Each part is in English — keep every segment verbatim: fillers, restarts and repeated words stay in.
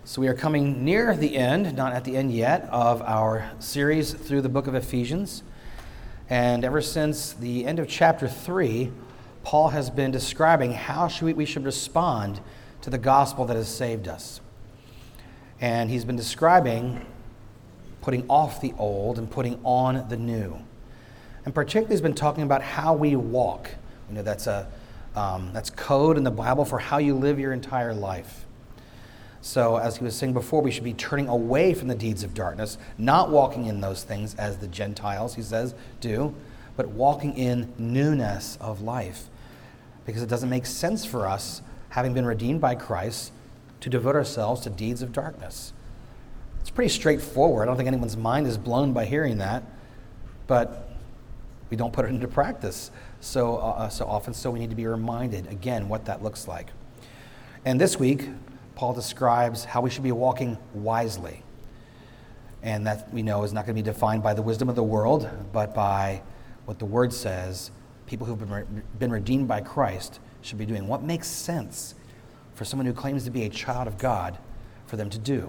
So we are coming near the end, not at the end yet, of our series through the book of Ephesians. And ever since the end of chapter three, Paul has been describing how should we, we should respond to the gospel that has saved us. And he's been describing putting off the old and putting on the new. And particularly he's been talking about how we walk. You know, that's a um, that's code in the Bible for how you live your entire life. So as he was saying before, we should be turning away from the deeds of darkness, not walking in those things as the Gentiles, he says, do, but walking in newness of life. Because it doesn't make sense for us, having been redeemed by Christ, to devote ourselves to deeds of darkness. It's pretty straightforward. I don't think anyone's mind is blown by hearing that, but we don't put it into practice so, uh, so often, so we need to be reminded, again, what that looks like. And this week, Paul describes how we should be walking wisely. And that, we know, is not going to be defined by the wisdom of the world, but by what the Word says people who've been, re- been redeemed by Christ should be doing. What makes sense for someone who claims to be a child of God for them to do?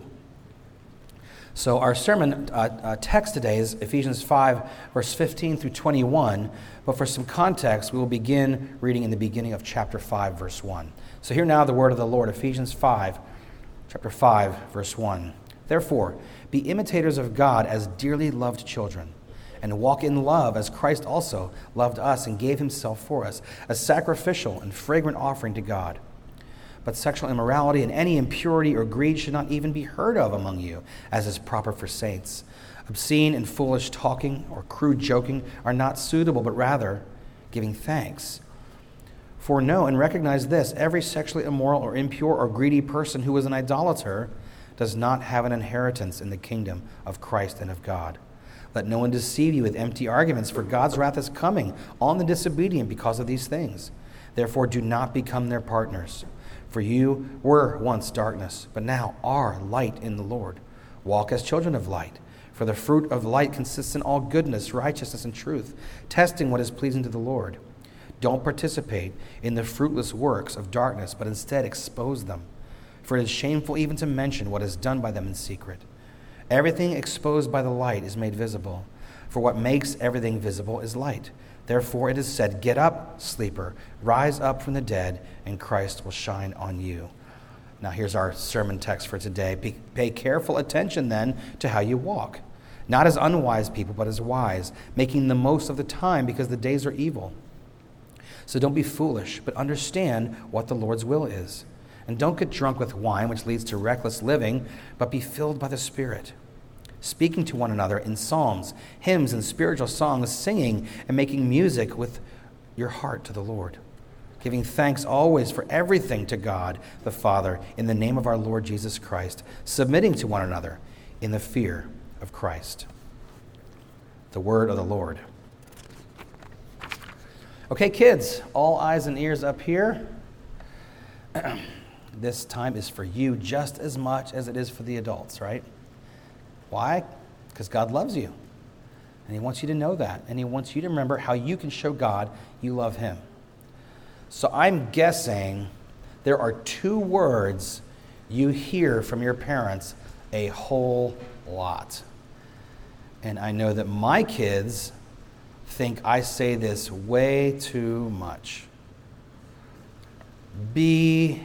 So our sermon uh, uh, text today is Ephesians five, verse fifteen through twenty-one. But for some context, we will begin reading in the beginning of chapter five, verse one. So hear now the word of the Lord, Ephesians five, chapter five, verse one. Therefore, be imitators of God as dearly loved children, and walk in love as Christ also loved us and gave himself for us, a sacrificial and fragrant offering to God. But sexual immorality and any impurity or greed should not even be heard of among you, as is proper for saints. Obscene and foolish talking or crude joking are not suitable, but rather giving thanks. For know and recognize this, every sexually immoral or impure or greedy person who is an idolater does not have an inheritance in the kingdom of Christ and of God. Let no one deceive you with empty arguments, for God's wrath is coming on the disobedient because of these things. Therefore do not become their partners. For you were once darkness, but now are light in the Lord. Walk as children of light. For the fruit of light consists in all goodness, righteousness, and truth, testing what is pleasing to the Lord. Don't participate in the fruitless works of darkness, but instead expose them. For it is shameful even to mention what is done by them in secret. Everything exposed by the light is made visible. For what makes everything visible is light. Therefore it is said, get up, sleeper, rise up from the dead, and Christ will shine on you. Now here's our sermon text for today. Pay careful attention then to how you walk. Not as unwise people, but as wise, making the most of the time because the days are evil. So don't be foolish, but understand what the Lord's will is. And don't get drunk with wine, which leads to reckless living, but be filled by the Spirit, speaking to one another in psalms, hymns, and spiritual songs, singing and making music with your heart to the Lord, giving thanks always for everything to God the Father in the name of our Lord Jesus Christ, submitting to one another in the fear of Christ. The word of the Lord. Okay, kids, all eyes and ears up here. This time is for you just as much as it is for the adults, right? Why? Because God loves you. And he wants you to know that. And he wants you to remember how you can show God you love him. So I'm guessing there are two words you hear from your parents a whole lot. And I know that my kids think I say this way too much. Be...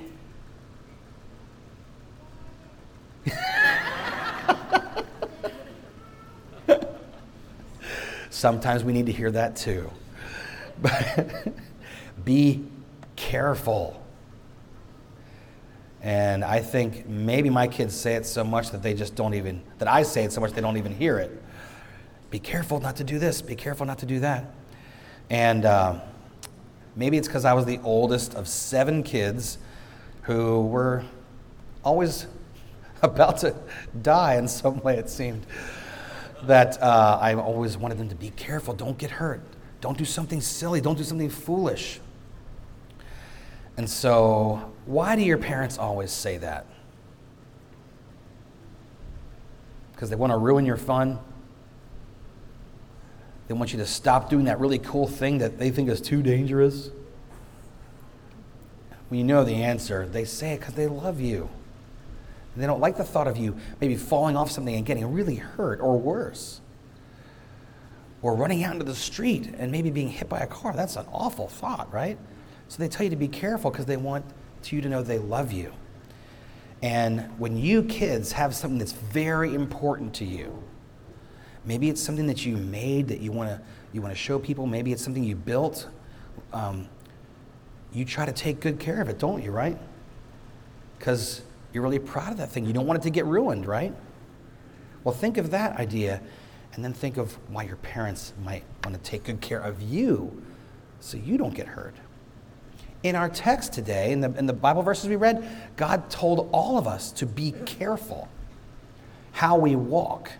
Sometimes we need to hear that too. But be careful. And I think maybe my kids say it so much that they just don't even, that I say it so much they don't even hear it. Be careful not to do this. Be careful not to do that. And uh, maybe it's because I was the oldest of seven kids who were always about to die in some way, it seemed. That uh, I always wanted them to be careful. Don't get hurt. Don't do something silly. Don't do something foolish. And so, why do your parents always say that? Because they want to ruin your fun? They want you to stop doing that really cool thing that they think is too dangerous? Well, you know the answer. They say it because they love you. And they don't like the thought of you maybe falling off something and getting really hurt or worse. Or running out into the street and maybe being hit by a car. That's an awful thought, right? So they tell you to be careful because they want you to know they love you. And when you kids have something that's very important to you, maybe it's something that you made that you want to you want to show people. Maybe it's something you built. Um, you try to take good care of it, don't you, right? Because you're really proud of that thing. You don't want it to get ruined, right? Well, think of that idea. And then think of why your parents might want to take good care of you so you don't get hurt. In our text today, in the, in the Bible verses we read, God told all of us to be careful how we walk.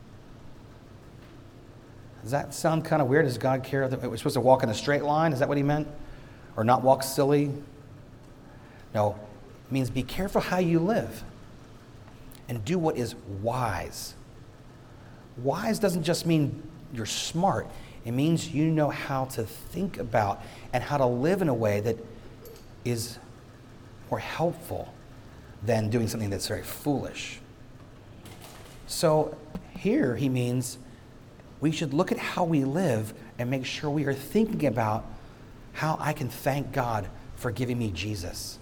Does that sound kind of weird? Does God care that we're supposed to walk in a straight line? Is that what he meant? Or not walk silly? No, it means be careful how you live and do what is wise. Wise doesn't just mean you're smart. It means you know how to think about and how to live in a way that is more helpful than doing something that's very foolish. So here he means we should look at how we live and make sure we are thinking about how I can thank God for giving me Jesus.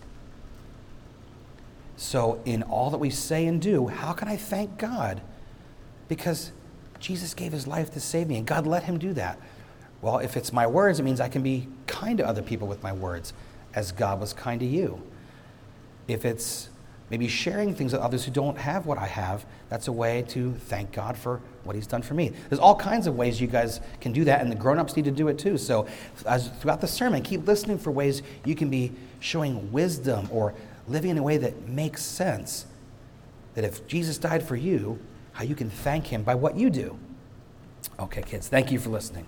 So in all that we say and do, how can I thank God? Because Jesus gave his life to save me, and God let him do that. Well, if it's my words, it means I can be kind to other people with my words, as God was kind to you. If it's maybe sharing things with others who don't have what I have, that's a way to thank God for what he's done for me. There's all kinds of ways you guys can do that, and the grown-ups need to do it too. So as throughout the sermon, keep listening for ways you can be showing wisdom or living in a way that makes sense. That if Jesus died for you, how you can thank him by what you do. Okay, kids, thank you for listening.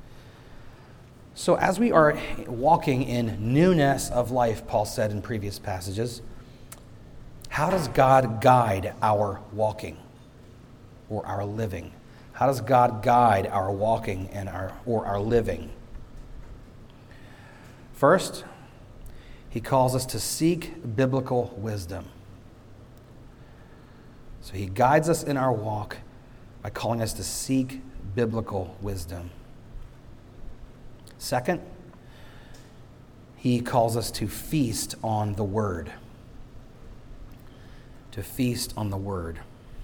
So as we are walking in newness of life, Paul said in previous passages, how does God guide our walking or our living? How does God guide our walking and our or our living? First, he calls us to seek biblical wisdom. So he guides us in our walk by calling us to seek biblical wisdom. Second, he calls us to feast on the word. To feast on the word.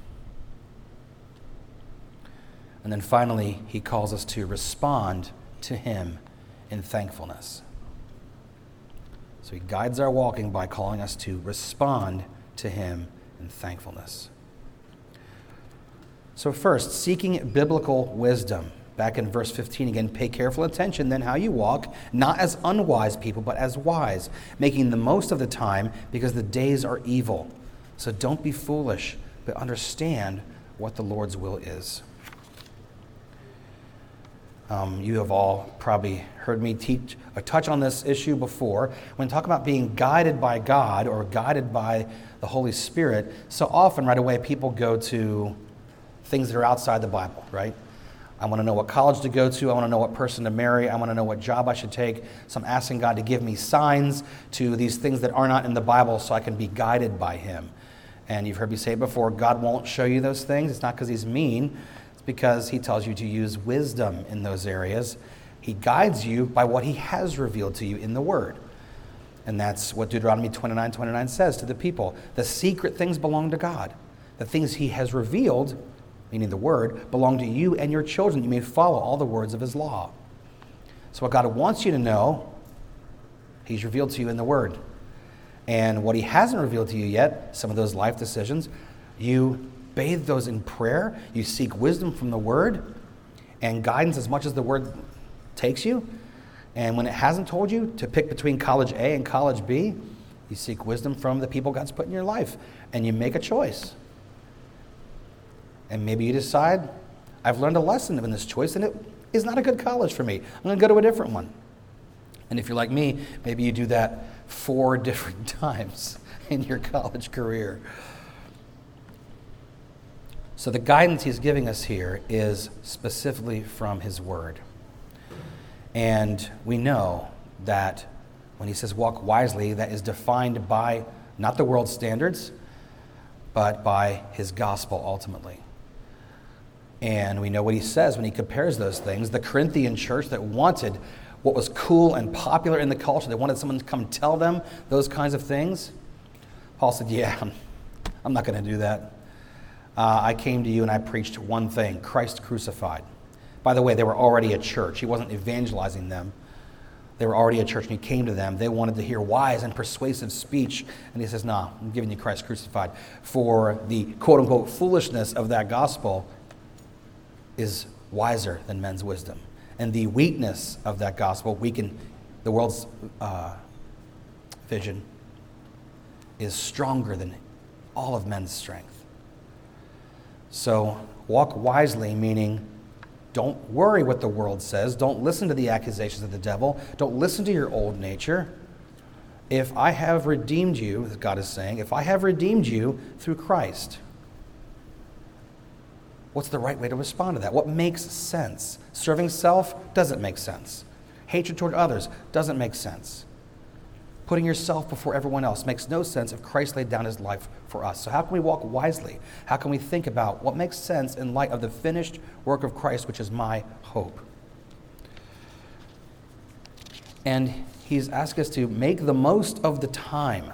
And then finally, he calls us to respond to him in thankfulness. So he guides our walking by calling us to respond to him in thankfulness. So first, seeking biblical wisdom. Back in verse fifteen again, pay careful attention then how you walk, not as unwise people, but as wise, making the most of the time because the days are evil. So don't be foolish, but understand what the Lord's will is. Um, you have all probably heard me teach or touch on this issue before. When talk about being guided by God or guided by the Holy Spirit, so often right away people go to things that are outside the Bible, right? I want to know what college to go to. I want to know what person to marry. I want to know what job I should take. So I'm asking God to give me signs to these things that are not in the Bible so I can be guided by him. And you've heard me say it before, God won't show you those things. It's not because he's mean. It's because he tells you to use wisdom in those areas. He guides you by what he has revealed to you in the Word. And that's what Deuteronomy twenty-nine twenty-nine says to the people. The secret things belong to God. The things he has revealed, meaning the Word, belong to you and your children. You may follow all the words of his law. So what God wants you to know, he's revealed to you in the Word. And what he hasn't revealed to you yet, some of those life decisions, you bathe those in prayer. You seek wisdom from the Word and guidance as much as the Word takes you. And when it hasn't told you to pick between college A and college B, you seek wisdom from the people God's put in your life. And you make a choice. And maybe you decide, I've learned a lesson in this choice and it is not a good college for me. I'm going to go to a different one. And if you're like me, maybe you do that four different times in your college career. So the guidance he's giving us here is specifically from his Word. And we know that when he says walk wisely, that is defined by not the world's standards, but by his gospel ultimately. And we know what he says when he compares those things. The Corinthian church that wanted what was cool and popular in the culture, they wanted someone to come tell them those kinds of things. Paul said, yeah, I'm, I'm not going to do that. Uh, I came to you and I preached one thing, Christ crucified. By the way, they were already a church. He wasn't evangelizing them. They were already a church, and he came to them. They wanted to hear wise and persuasive speech. And he says, no, nah, I'm giving you Christ crucified. For the quote-unquote foolishness of that gospel is wiser than men's wisdom. And the weakness of that gospel, weaken the world's uh, vision, is stronger than all of men's strength. So walk wisely, meaning don't worry what the world says. Don't listen to the accusations of the devil. Don't listen to your old nature. If I have redeemed you, as God is saying, if I have redeemed you through Christ, what's the right way to respond to that? What makes sense? Serving self doesn't make sense. Hatred toward others doesn't make sense. Putting yourself before everyone else makes no sense if Christ laid down his life for us. So how can we walk wisely? How can we think about what makes sense in light of the finished work of Christ, which is my hope? And he's asked us to make the most of the time.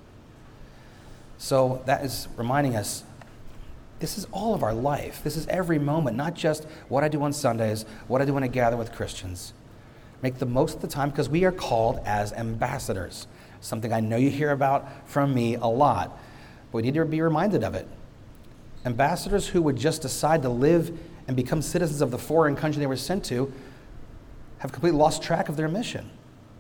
So that is reminding us, this is all of our life. This is every moment, not just what I do on Sundays, what I do when I gather with Christians. Make the most of the time because we are called as ambassadors. Something I know you hear about from me a lot, but we need to be reminded of it. Ambassadors who would just decide to live and become citizens of the foreign country they were sent to have completely lost track of their mission.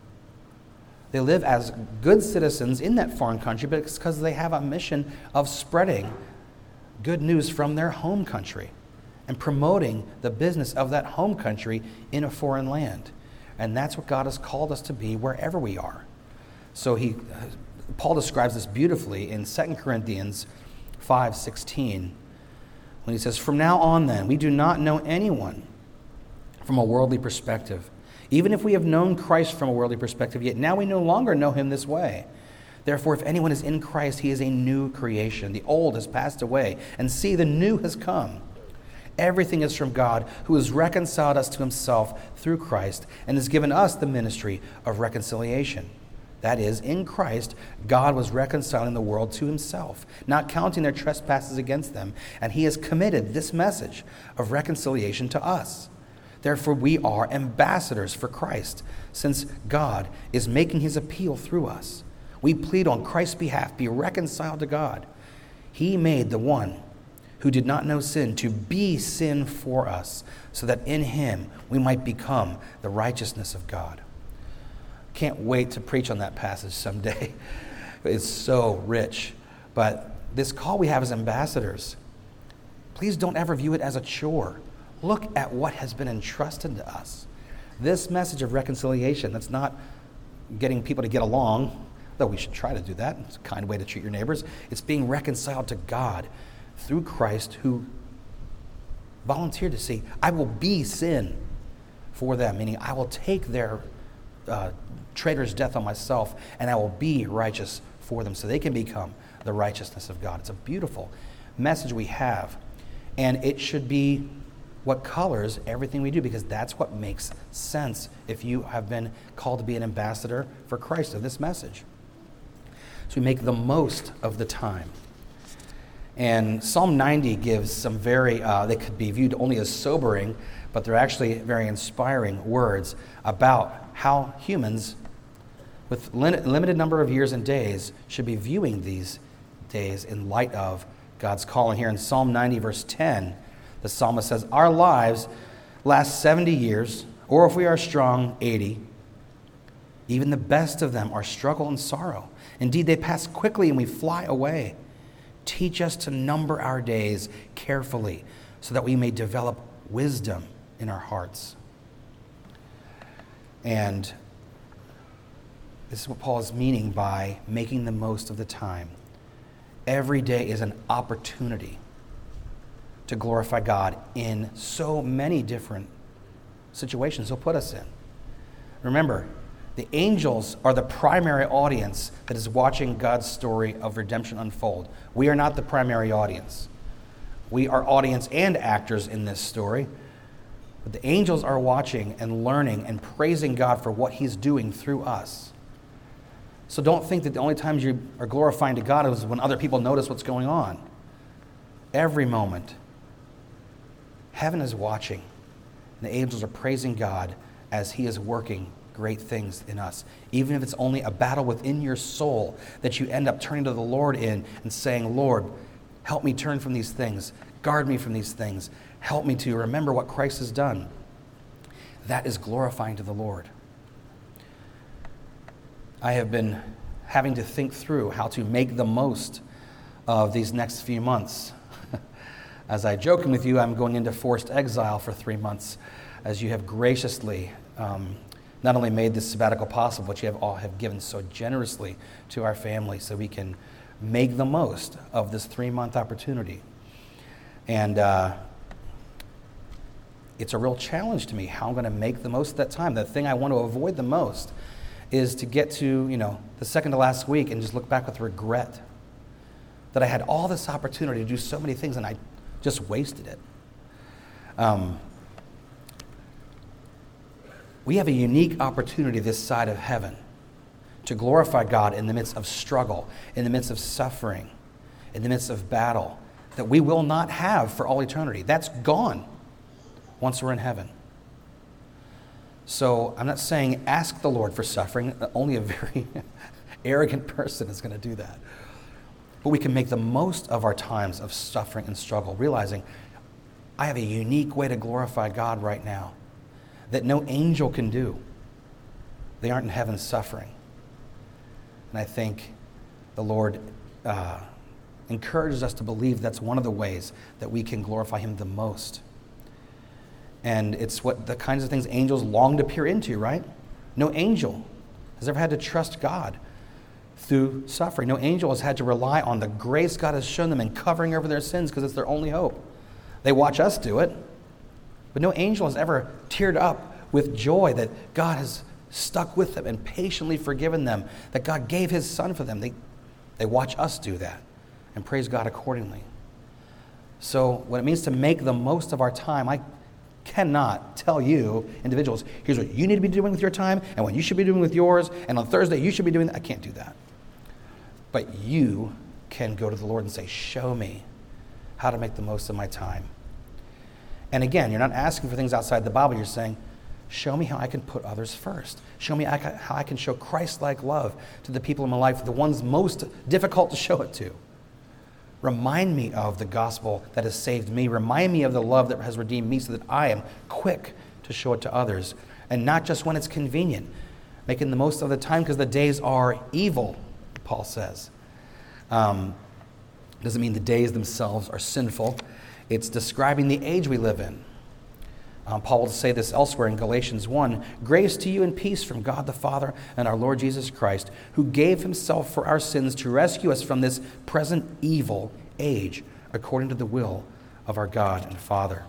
They live as good citizens in that foreign country, but it's because they have a mission of spreading good news from their home country and promoting the business of that home country in a foreign land. And that's what God has called us to be wherever we are. So he, Paul describes this beautifully in Second Corinthians five sixteen, when he says, "From now on then, we do not know anyone from a worldly perspective. Even if we have known Christ from a worldly perspective, yet now we no longer know him this way. Therefore, if anyone is in Christ, he is a new creation. The old has passed away, and see, the new has come. Everything is from God, who has reconciled us to himself through Christ and has given us the ministry of reconciliation. That is, in Christ, God was reconciling the world to himself, not counting their trespasses against them, and he has committed this message of reconciliation to us. Therefore, we are ambassadors for Christ, since God is making his appeal through us. We plead on Christ's behalf, be reconciled to God. He made the one who did not know sin to be sin for us, so that in him we might become the righteousness of God." Can't wait to preach on that passage someday. It's so rich. But this call we have as ambassadors, please don't ever view it as a chore. Look at what has been entrusted to us. This message of reconciliation, that's not getting people to get along, though we should try to do that. It's a kind way to treat your neighbors. It's being reconciled to God through Christ, who volunteered to say, I will be sin for them, meaning I will take their uh, traitor's death on myself, and I will be righteous for them so they can become the righteousness of God. It's a beautiful message we have, and it should be what colors everything we do, because that's what makes sense if you have been called to be an ambassador for Christ of this message. So we make the most of the time. And Psalm ninety gives some very, uh, they could be viewed only as sobering, but they're actually very inspiring words about how humans with lim- limited number of years and days should be viewing these days in light of God's calling. Here in Psalm ninety, verse ten, the psalmist says, "Our lives last seventy years, or if we are strong, eighty. Even the best of them are struggle and sorrow. Indeed, they pass quickly and we fly away. Teach us to number our days carefully so that we may develop wisdom in our hearts." And this is what Paul is meaning by making the most of the time. Every day is an opportunity to glorify God in so many different situations he'll put us in. Remember, The angels are the primary audience that is watching God's story of redemption unfold. We are not the primary audience. We are audience and actors in this story. But the angels are watching and learning and praising God for what he's doing through us. So don't think that the only times you are glorifying to God is when other people notice what's going on. Every moment, heaven is watching, and the angels are praising God as he is working great things in us. Even if it's only a battle within your soul that you end up turning to the Lord in and saying, Lord, help me turn from these things. Guard me from these things. Help me to remember what Christ has done. That is glorifying to the Lord. I have been having to think through how to make the most of these next few months. As I joking with you, I'm going into forced exile for three months, as you have graciously um, not only made this sabbatical possible, but you have all have given so generously to our family so we can make the most of this three-month opportunity. And uh, it's a real challenge to me how I'm going to make the most of that time. The thing I want to avoid the most is to get to, you know, the second to last week and just look back with regret that I had all this opportunity to do so many things and I just wasted it. Um, we have a unique opportunity this side of heaven to glorify God in the midst of struggle, in the midst of suffering, in the midst of battle, that we will not have for all eternity. That's gone once we're in heaven. So I'm not saying ask the Lord for suffering. Only a very arrogant person is going to do that. But we can make the most of our times of suffering and struggle, realizing I have a unique way to glorify God right now that no angel can do. They aren't in heaven suffering. And I think the Lord uh, encourages us to believe that's one of the ways that we can glorify him the most. And it's what the kinds of things angels long to peer into, right? No angel has ever had to trust God through suffering. No angel has had to rely on the grace God has shown them in covering over their sins because it's their only hope. They watch us do it, but no angel has ever teared up with joy that God has stuck with them and patiently forgiven them, that God gave his son for them. They, they watch us do that and praise God accordingly. So what it means to make the most of our time, I cannot tell you, individuals, here's what you need to be doing with your time and what you should be doing with yours, and on Thursday you should be doing that. I can't do that. But you can go to the Lord and say, show me how to make the most of my time. And again, you're not asking for things outside the Bible. You're saying, show me how I can put others first. Show me how I can show Christ-like love to the people in my life, the ones most difficult to show it to. Remind me of the gospel that has saved me. Remind me of the love that has redeemed me so that I am quick to show it to others. And not just when it's convenient. Making the most of the time because the days are evil, Paul says. Um, doesn't mean the days themselves are sinful. It's describing the age we live in. Um, Paul will say this elsewhere in Galatians one, grace to you and peace from God the Father and our Lord Jesus Christ, who gave himself for our sins to rescue us from this present evil age, according to the will of our God and Father.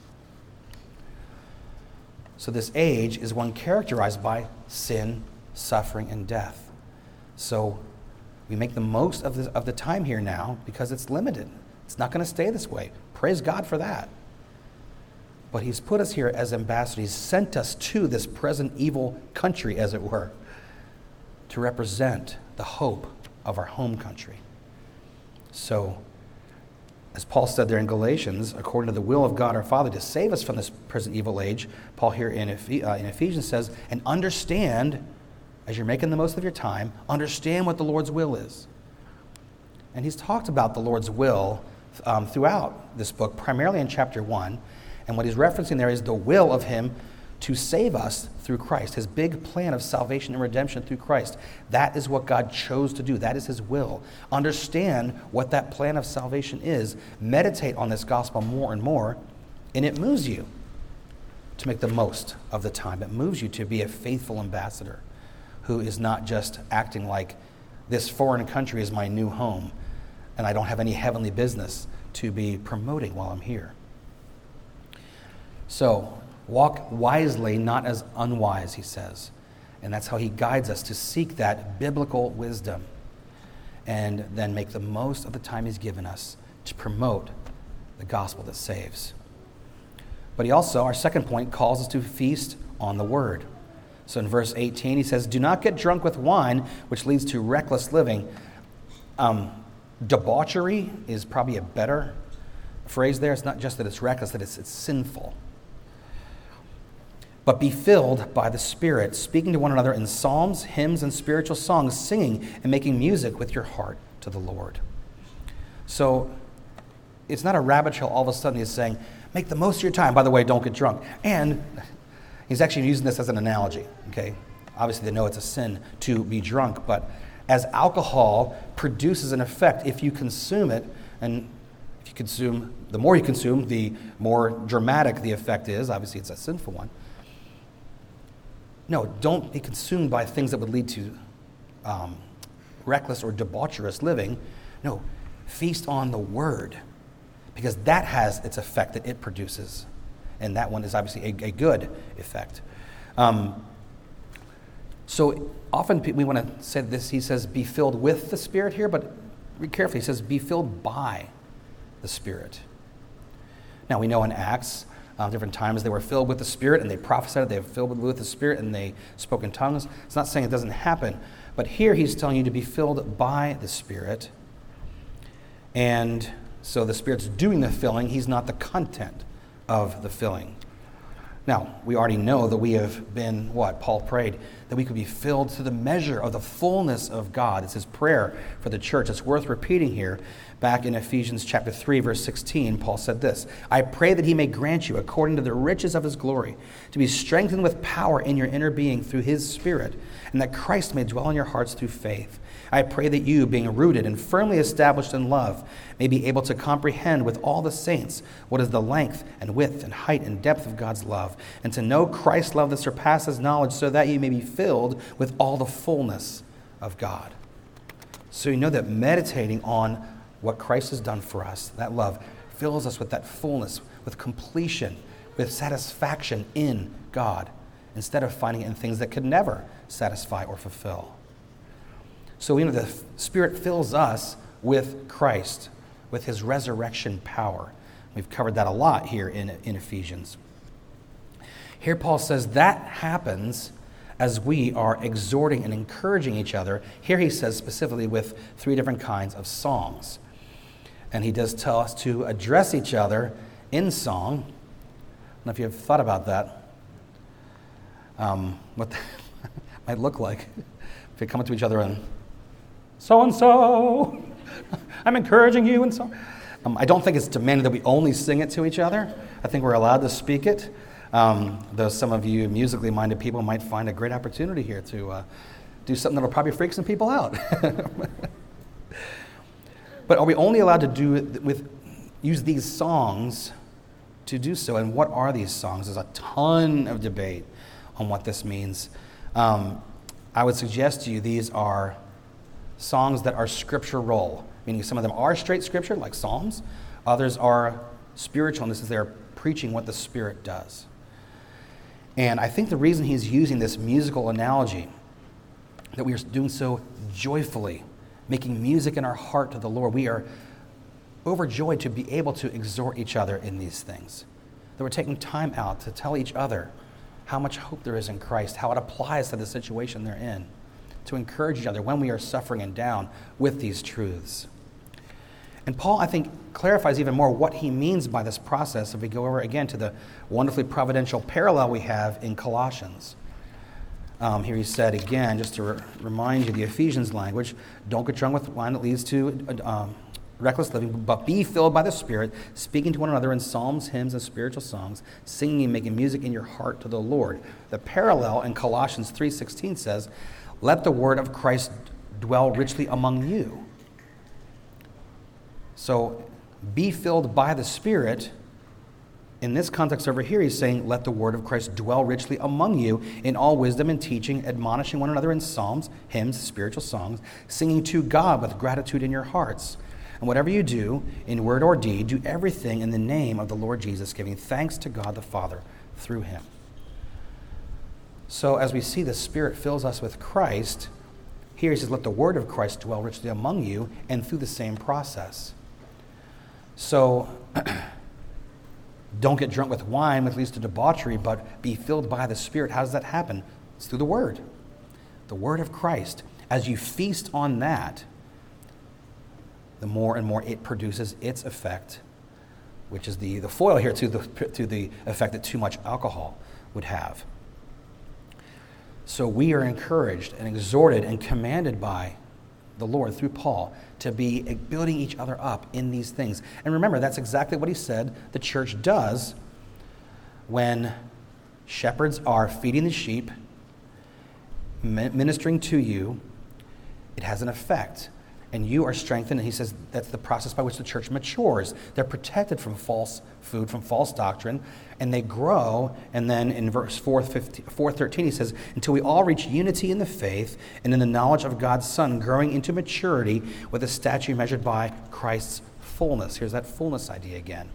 So this age is one characterized by sin, suffering, and death. So we make the most of the, of the time here now because it's limited. It's not going to stay this way. Praise God for that. But he's put us here as ambassadors. He's sent us to this present evil country, as it were, to represent the hope of our home country. So, as Paul said there in Galatians, according to the will of God our Father to save us from this present evil age, Paul here in, Ephes- uh, in Ephesians says, and understand, as you're making the most of your time, understand what the Lord's will is. And he's talked about the Lord's will um, throughout this book, primarily in chapter one. And what he's referencing there is the will of him to save us through Christ, his big plan of salvation and redemption through Christ. That is what God chose to do. That is his will. Understand what that plan of salvation is. Meditate on this gospel more and more, and it moves you to make the most of the time. It moves you to be a faithful ambassador who is not just acting like this foreign country is my new home and I don't have any heavenly business to be promoting while I'm here. So, walk wisely, not as unwise, he says, And that's how he guides us to seek that biblical wisdom and then make the most of the time he's given us to promote the gospel that saves. But he also, our second point, calls us to feast on the word. So in verse eighteen, he says, do not get drunk with wine, which leads to reckless living. Um, debauchery is probably a better phrase there. It's not just that it's reckless, that it's, it's sinful. But be filled by the Spirit, speaking to one another in psalms, hymns, and spiritual songs, singing and making music with your heart to the Lord. So it's not a rabbit trail all of a sudden he's saying, make the most of your time. By the way, don't get drunk. And he's actually using this as an analogy, okay? Obviously, they know it's a sin to be drunk, but as alcohol produces an effect, if you consume it, and if you consume, the more you consume, the more dramatic the effect is. Obviously, it's a sinful one. No, don't be consumed by things that would lead to um, reckless or debaucherous living. No, feast on the word, because that has its effect that it produces. And that one is obviously a, a good effect. Um, so often we want to say this, he says, be filled with the Spirit here, but read carefully, he says, be filled by the Spirit. Now we know in Acts, Uh, different times they were filled with the Spirit and they prophesied, they were filled with the Spirit and they spoke in tongues. It's not saying it doesn't happen, but here he's telling you to be filled by the Spirit. And so the Spirit's doing the filling, he's not the content of the filling. Now, we already know that we have been, what? Paul prayed that we could be filled to the measure of the fullness of God. It's his prayer for the church. It's worth repeating here. Back in Ephesians chapter three, verse sixteen, Paul said this, I pray that he may grant you, according to the riches of his glory, to be strengthened with power in your inner being through his Spirit, and that Christ may dwell in your hearts through faith. I pray that you, being rooted and firmly established in love, may be able to comprehend with all the saints what is the length and width and height and depth of God's love, and to know Christ's love that surpasses knowledge, so that you may be filled with all the fullness of God. So you know that meditating on what Christ has done for us, that love, fills us with that fullness, with completion, with satisfaction in God, instead of finding it in things that could never satisfy or fulfill. So, you know, the Spirit fills us with Christ, with his resurrection power. We've covered that a lot here in, in Ephesians. Here Paul says that happens as we are exhorting and encouraging each other. Here he says specifically with three different kinds of songs. And he does tell us to address each other in song. I don't know if you've thought about that. Um, what that might look like if you come up to each other and so-and-so, I'm encouraging you and so. Um, I don't think it's demanded that we only sing it to each other. I think we're allowed to speak it. Um, though some of you musically minded people might find a great opportunity here to uh, do something that'll probably freak some people out. But are we only allowed to do it with use these songs to do so? And what are these songs? There's a ton of debate on what this means. Um, I would suggest to you these are songs that are scriptural, meaning some of them are straight scripture, like Psalms. Others are spiritual, and this is they're preaching what the Spirit does. And I think the reason he's using this musical analogy, that we are doing so joyfully, making music in our heart to the Lord, we are overjoyed to be able to exhort each other in these things. That we're taking time out to tell each other how much hope there is in Christ, how it applies to the situation they're in, to encourage each other when we are suffering and down with these truths. And Paul, I think, clarifies even more what he means by this process if we go over again to the wonderfully providential parallel we have in Colossians. Um, here he said again, just to re- remind you, the Ephesians language, don't get drunk with wine that leads to um, reckless living, but be filled by the Spirit, speaking to one another in psalms, hymns, and spiritual songs, singing and making music in your heart to the Lord. The parallel in Colossians three sixteen says, let the word of Christ dwell richly among you. So be filled by the Spirit. In this context over here, he's saying, let the word of Christ dwell richly among you in all wisdom and teaching, admonishing one another in psalms, hymns, spiritual songs, singing to God with gratitude in your hearts. And whatever you do, in word or deed, do everything in the name of the Lord Jesus, giving thanks to God the Father through him. So as we see the Spirit fills us with Christ, here he says, let the word of Christ dwell richly among you, and through the same process. So don't get drunk with wine, which leads to debauchery, but be filled by the Spirit. How does that happen? It's through the word. The word of Christ. As you feast on that, the more and more it produces its effect, which is the, the foil here to the, to the effect that too much alcohol would have. So we are encouraged and exhorted and commanded by the Lord through Paul to be building each other up in these things. And remember, that's exactly what he said the church does when shepherds are feeding the sheep, ministering to you. It has an effect. And you are strengthened, and he says that's the process by which the church matures. They're protected from false food, from false doctrine, and they grow. And then in verse four thirteen, he says, until we all reach unity in the faith and in the knowledge of God's Son, growing into maturity with a stature measured by Christ's fullness. Here's that fullness idea again.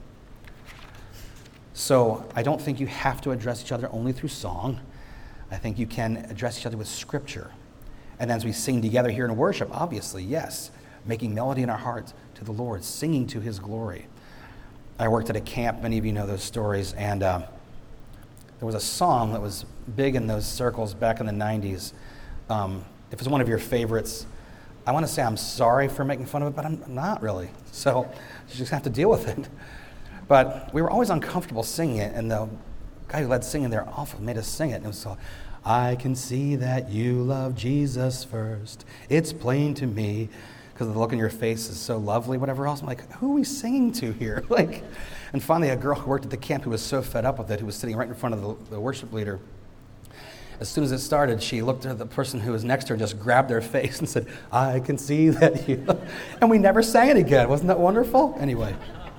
So I don't think you have to address each other only through song. I think you can address each other with Scripture. And as we sing together here in worship, obviously, yes, making melody in our hearts to the Lord, singing to his glory. I worked at a camp, many of you know those stories, and uh, there was a song that was big in those circles back in the nineties. Um, if it's one of your favorites, I want to say I'm sorry for making fun of it, but I'm not really. So you just have to deal with it. But we were always uncomfortable singing it, and the guy who led singing there awful made us sing it, and it was so... I can see that you love Jesus first. It's plain to me, because the look in your face is so lovely, whatever else. I'm like, who are we singing to here? Like, and finally, a girl who worked at the camp who was so fed up with it, who was sitting right in front of the, the worship leader. As soon as it started, she looked at the person who was next to her and just grabbed their face and said, I can see that you... And we never sang it again. Wasn't that wonderful? Anyway.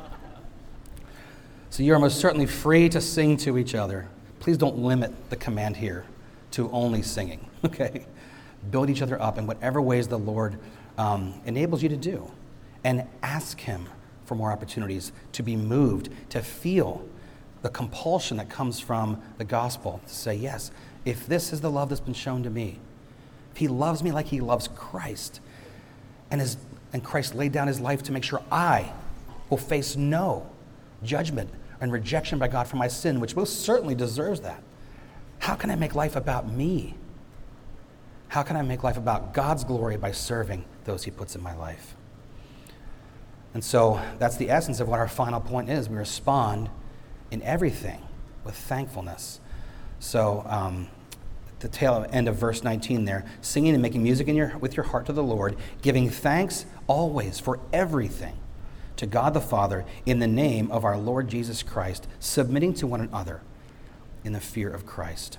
So you are most certainly free to sing to each other. Please don't limit the command here to only singing, okay? Build each other up in whatever ways the Lord um, enables you to do. And ask him for more opportunities to be moved, to feel the compulsion that comes from the gospel, to say, yes, if this is the love that's been shown to me, if he loves me like he loves Christ, and, his, and Christ laid down his life to make sure I will face no judgment and rejection by God for my sin, which most certainly deserves that. How can I make life about me? How can I make life about God's glory by serving those he puts in my life? And so that's the essence of what our final point is. We respond in everything with thankfulness. So um, the tail end of verse nineteen there, singing and making music in your, with your heart to the Lord, giving thanks always for everything to God the Father in the name of our Lord Jesus Christ, submitting to one another in the fear of Christ.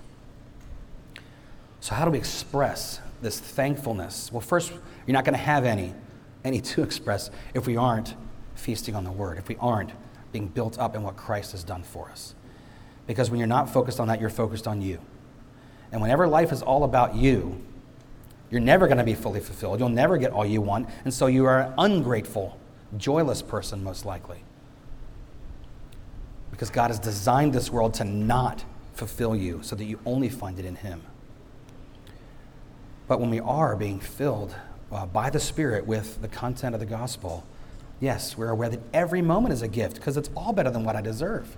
So how do we express this thankfulness? Well, first, you're not going to have any, any to express if we aren't feasting on the Word, if we aren't being built up in what Christ has done for us. Because when you're not focused on that, you're focused on you. And whenever life is all about you, you're never going to be fully fulfilled. You'll never get all you want. And so you are an ungrateful, joyless person, most likely. Because God has designed this world to not fulfill you so that you only find it in him. But when we are being filled uh, by the Spirit with the content of the gospel, yes, we're aware that every moment is a gift because it's all better than what I deserve.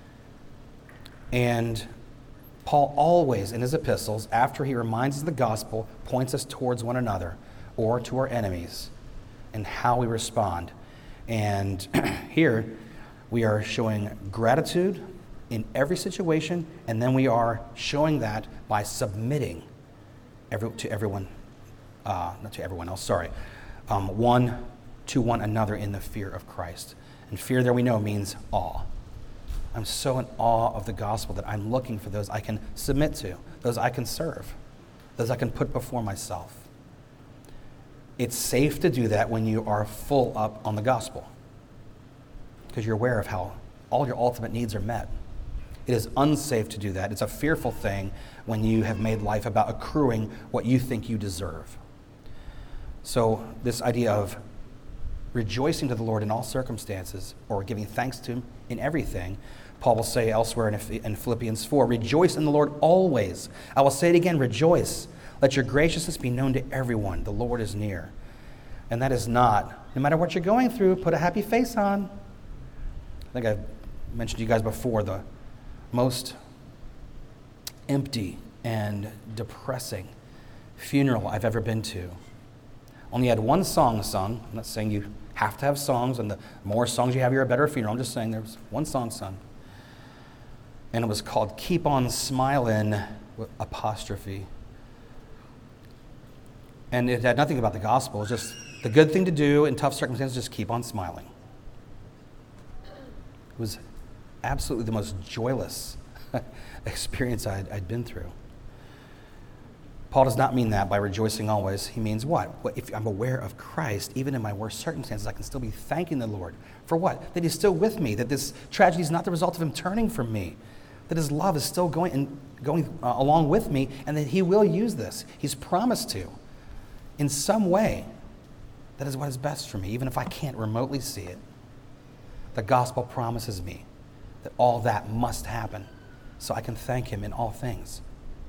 And Paul always, in his epistles, after he reminds us of the gospel, points us towards one another or to our enemies and how we respond. And here, we are showing gratitude in every situation, and then we are showing that by submitting every, to everyone, uh, not to everyone else, sorry, um, one to one another in the fear of Christ. And fear there we know means awe. I'm so in awe of the gospel that I'm looking for those I can submit to, those I can serve, those I can put before myself. It's safe to do that when you are full up on the gospel, because you're aware of how all your ultimate needs are met. It is unsafe to do that. It's a fearful thing when you have made life about accruing what you think you deserve. So this idea of rejoicing to the Lord in all circumstances, or giving thanks to him in everything. Paul will say elsewhere in Philippians four, rejoice in the Lord always. I will say it again, rejoice. Let your graciousness be known to everyone. The Lord is near. And that is not, no matter what you're going through, put a happy face on. I think I've mentioned to you guys before, the most empty and depressing funeral I've ever been to. Only had one song sung. I'm not saying you have to have songs, and the more songs you have, you're a better funeral. I'm just saying there was one song sung. And it was called Keep On Smiling, with apostrophe. And it had nothing about the gospel. It was just the good thing to do in tough circumstances, just keep on smiling. It was absolutely the most joyless experience I'd, I'd been through. Paul does not mean that by rejoicing always. He means what? Well, if I'm aware of Christ, even in my worst circumstances, I can still be thanking the Lord. For what? That he's still with me, that this tragedy is not the result of him turning from me, that his love is still going and going uh, along with me, and that he will use this. He's promised to. In some way, that is what is best for me, even if I can't remotely see it. The gospel promises me that all that must happen, so I can thank him in all things.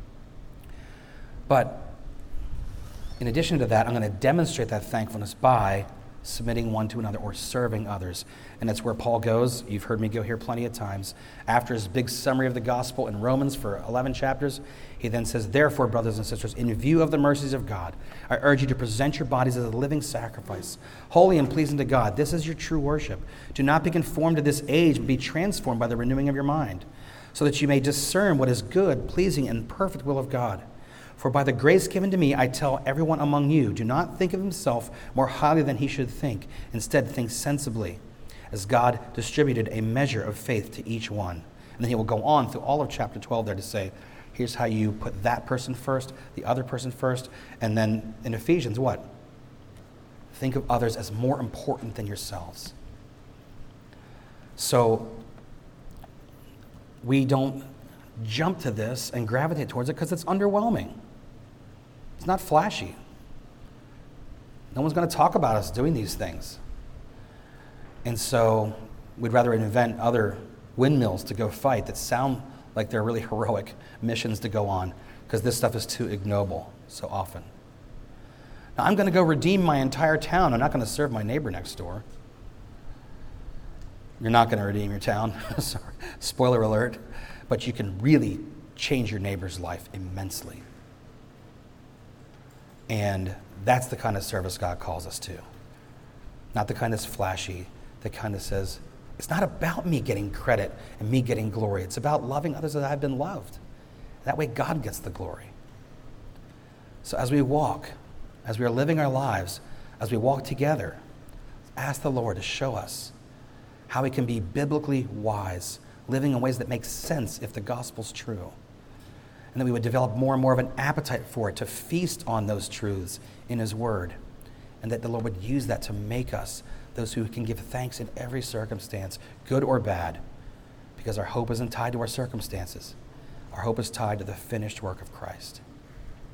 But in addition to that, I'm going to demonstrate that thankfulness by submitting one to another or serving others. And that's where Paul goes. You've heard me go here plenty of times. After his big summary of the gospel in Romans for eleven chapters, he then says, therefore, brothers and sisters, in view of the mercies of God, I urge you to present your bodies as a living sacrifice, holy and pleasing to God. This is your true worship. Do not be conformed to this age, but be transformed by the renewing of your mind, so that you may discern what is good, pleasing, and perfect will of God. For by the grace given to me, I tell everyone among you, do not think of himself more highly than he should think. Instead, think sensibly, as God distributed a measure of faith to each one. And then he will go on through all of chapter twelve there to say, here's how you put that person first, the other person first. And then in Ephesians, what? Think of others as more important than yourselves. So we don't jump to this and gravitate towards it because it's underwhelming. It's not flashy. No one's going to talk about us doing these things. And so we'd rather invent other windmills to go fight that sound like they're really heroic missions to go on, because this stuff is too ignoble so often. Now, I'm going to go redeem my entire town. I'm not going to serve my neighbor next door. You're not going to redeem your town. Sorry. Spoiler alert. But you can really change your neighbor's life immensely. And that's the kind of service God calls us to. Not the kind that's flashy, the kind that says, it's not about me getting credit and me getting glory. It's about loving others as I've been loved. That way God gets the glory. So as we walk, as we are living our lives, as we walk together, ask the Lord to show us how we can be biblically wise, living in ways that make sense if the gospel's true. And that we would develop more and more of an appetite for it, to feast on those truths in his word. And that the Lord would use that to make us those who can give thanks in every circumstance, good or bad, because our hope isn't tied to our circumstances. Our hope is tied to the finished work of Christ.